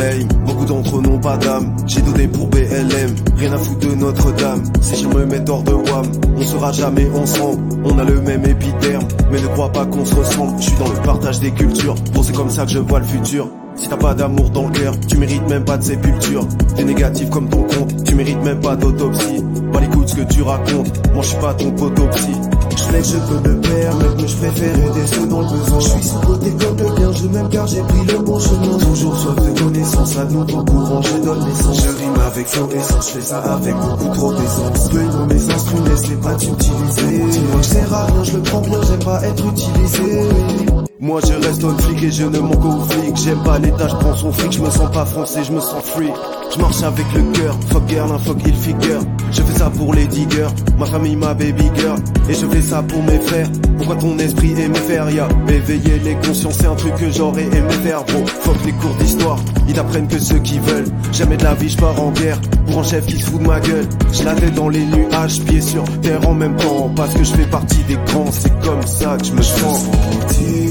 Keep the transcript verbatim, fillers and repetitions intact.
lame. Beaucoup d'entre eux n'ont pas d'âme. J'ai donné pour B L M, rien à foutre de Notre-Dame. Si je me mets hors de Wham, on sera jamais ensemble. On a le même épiderme, mais ne crois pas qu'on se ressemble. Je suis dans le partage des cultures, bon c'est comme ça que je vois le futur. Si t'as pas d'amour dans le cœur, tu mérites même pas de sépulture. T'es négatif comme ton compte, tu mérites même pas d'autopsie. Pas l'écoute ce que tu racontes, moi je suis pas ton potopsie. Je sais que je peux me permettre, mais je préfère aider ceux dans le besoin. Je suis sous-côté comme le bien, je m'aime car j'ai pris le bon chemin. Toujours soif de connaissance, à notre courant, je donne l'essence. Je rime avec flow essence, je fais ça avec beaucoup trop d'essence. Peu de mes instruments, laisse-les pas t'utiliser. Dis-moi que je sers à rien, je le prends bien, j'aime pas être utilisé. Moi je reste un flic et je ne manque au flic. J'aime pas l'état, je prends son fric, je me sens pas français, je me sens free. Je marche avec le cœur, fuck girl, un fuck il figure. Je fais ça pour les diggers, ma famille, ma baby girl. Et je fais ça pour mes frères, pourquoi ton esprit aime faire, ya éveiller les consciences, c'est un truc que j'aurais aimé faire, bro. Fuck les cours d'histoire, ils t'apprennent que ceux qui veulent. Jamais de la vie, je pars en guerre, pour un chef qui se fout de ma gueule. J'ai la tête dans les nuages, pieds sur terre en même temps. Parce que je fais partie des grands, c'est comme ça que je me sens.